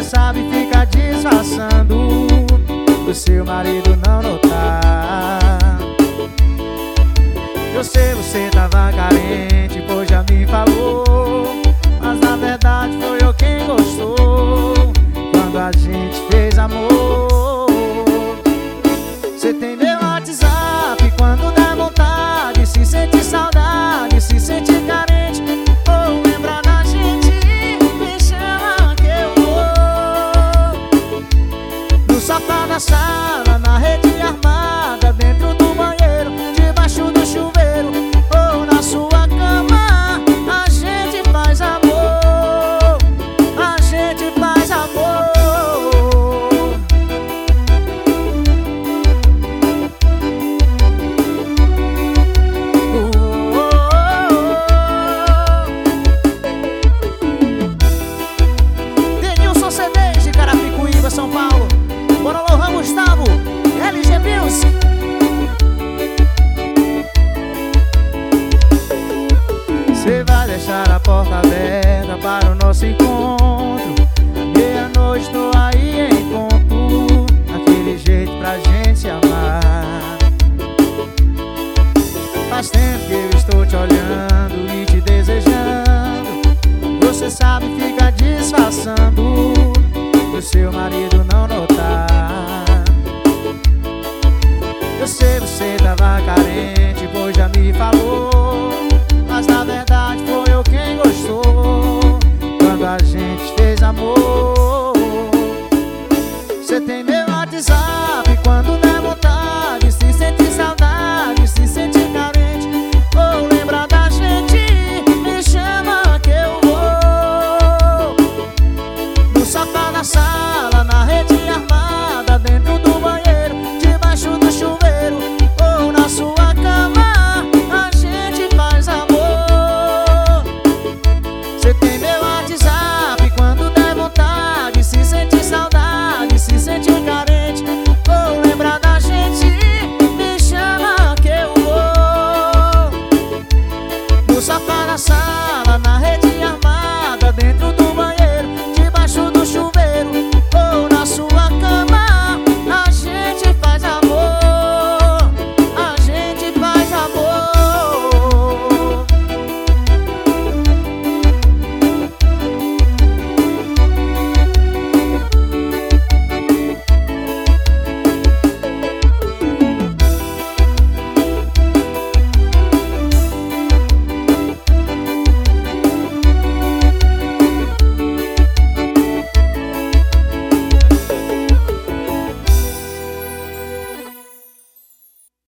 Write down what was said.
Você sabe, fica disfarçando pro seu marido não notar. Eu sei, você tava carente, pois já me falou, mas na verdade foi eu quem gostou quando a gente fez amor. Você tem meu WhatsApp, quando dá vontade, se sente saudade, se sente carente, ou lembra da gente, me chama que eu vou. No sofá da sala, na rede armada, dentro do banheiro, debaixo do chuveiro, ou na sua cama, a gente faz amor, a gente faz amor. Denilson CDs de Carapicuíba, São Paulo. Bora Lohan Gustavo, LG Music. Você vai deixar a porta aberta para o nosso encontro. Meia-noite tô aí em ponto, aquele jeito pra gente se amar. Faz tempo que eu estou te olhando e te desejando. Você sabe, fica disfarçando pro seu marido não notar. Eu sei, você tava carente, pois já me falou,